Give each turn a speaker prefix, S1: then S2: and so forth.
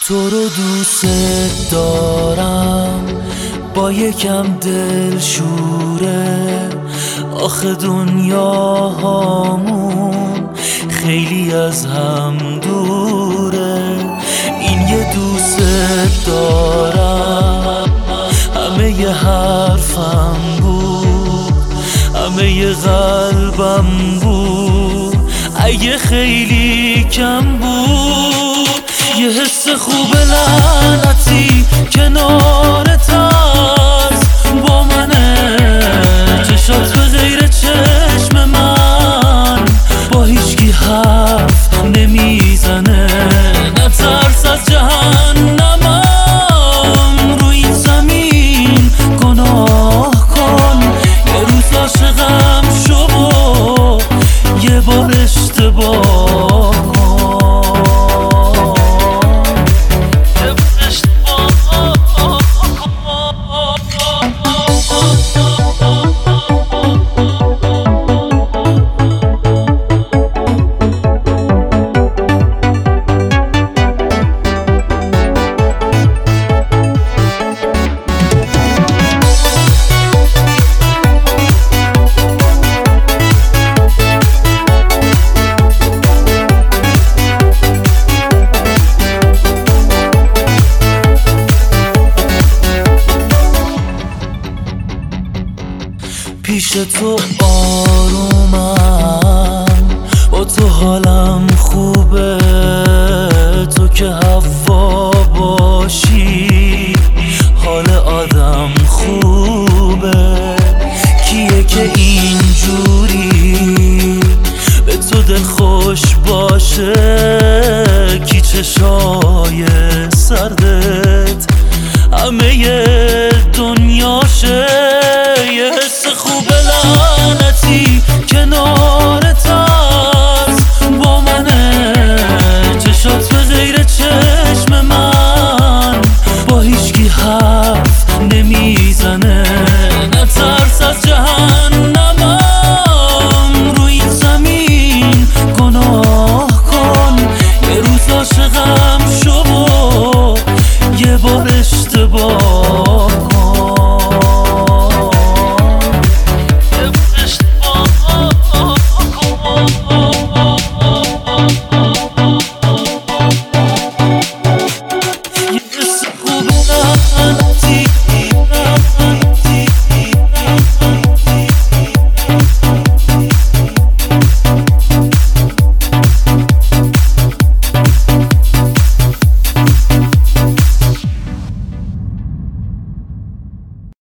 S1: تو رو دوست دارم با یکم دل شوره، آخه دنیا هامون خیلی از هم دوره. این یه دوست دارم همه ی حرفم بود، همه ی قلبم بود، اگه خیلی کم بود. یه حس خوب لعنتی کنارت هست با منه، چشات به غیر چشم من با هیچکی حرف نمیزنه. نترس از جهنمم رو این زمین گناه کن، یه روز عاشقم شو و یه بار اشتباه کن. پیش تو آرومم، با تو حالم خوبه، تو که هوا باشی حال آدم خوبه. کیه که اینجوری به تو دل خوش باشه، کی چشای سردت همه دنیاشه. یه حس خوبه